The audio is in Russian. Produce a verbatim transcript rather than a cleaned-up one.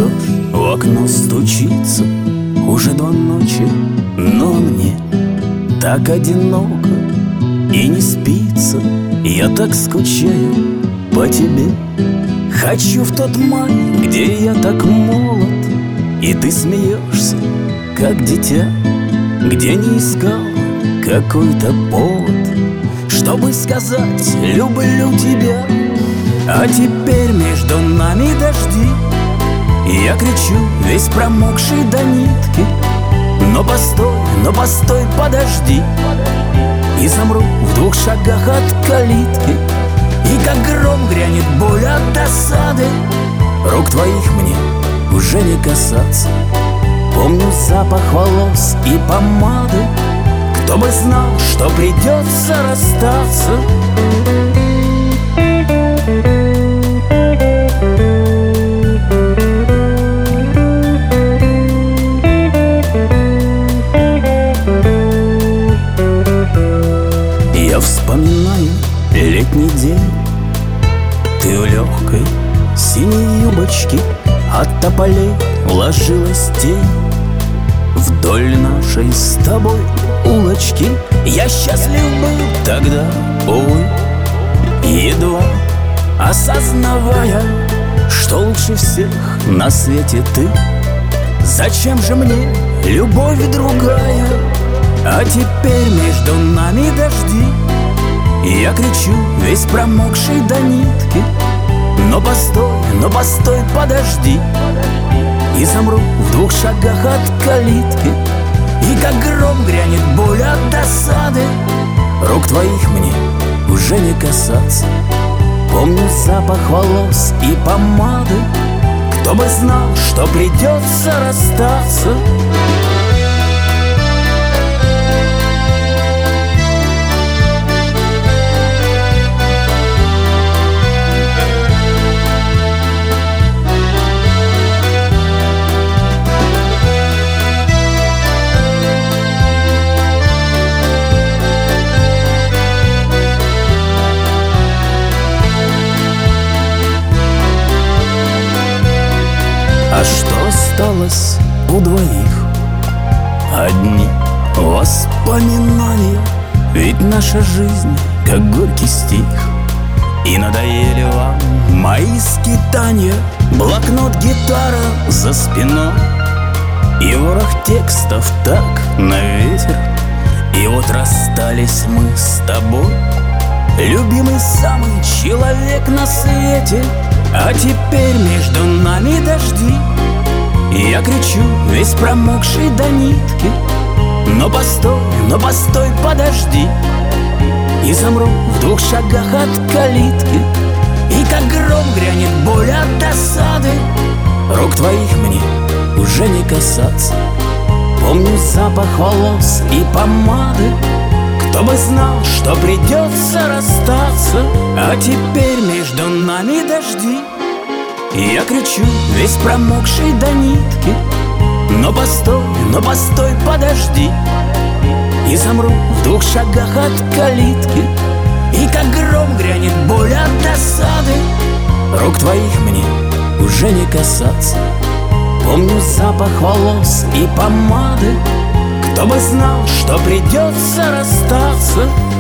Дождь в окно стучится, уже два ночи, но мне так одиноко и не спится. Я так скучаю по тебе. Хочу в тот май, где я так молод, и ты смеешься, как дитя, где не искал какой-то повод, чтобы сказать «люблю тебя». А теперь между нами дожди, и я кричу, весь промокший до нитки. Но постой, но постой, подожди, и замру в двух шагах от калитки. И как гром грянет боль от досады, рук твоих мне уже не касаться. Помню запах волос и помады, кто бы знал, что придется расстаться. Я вспоминаю летний день, ты в легкой синей юбочке, от тополей ложилась тень вдоль нашей с тобой улочки. Я счастлив был тогда, увы, едва осознавая, что лучше всех на свете ты. Зачем же мне любовь другая? А теперь между нами дожди, и я кричу, весь промокший до нитки. Но постой, но постой, подожди, и замру в двух шагах от калитки. И как гром грянет боль от досады, рук твоих мне уже не касаться. Помню запах волос и помады, кто бы знал, что придется расстаться. А что осталось у двоих? Одни воспоминания, ведь наша жизнь как горький стих. И надоели вам мои скитания, блокнот, гитара за спиной, и ворох текстов так на ветер. И вот расстались мы с тобой, любимый самый человек на свете. А теперь между нами дожди, и я кричу, весь промокший до нитки. Но постой, но постой, подожди, и замру в двух шагах от калитки. И как гром грянет боль от досады, рук твоих мне уже не касаться. Помню запах волос и помады, кто бы знал, что придется расстаться. А теперь между нами дожди, и я кричу, весь промокший до нитки. Но постой, но постой, подожди, и замру в двух шагах от калитки. И как гром грянет боль от досады, рук твоих мне уже не касаться. Помню запах волос и помады, кто бы знал, что придется расстаться.